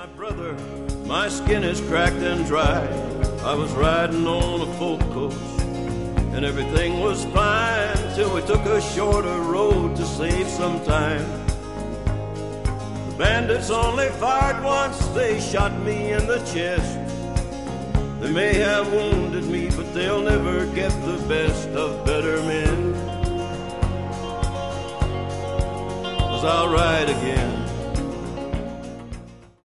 my brother, my skin is cracked and dry. I was riding on a folk coach, and everything was fine till we took a shorter road to save some time. The bandits only fired once, they shot me in the chest. They may have wounded me, but they'll never get the best of better men. 'Cause I'll ride again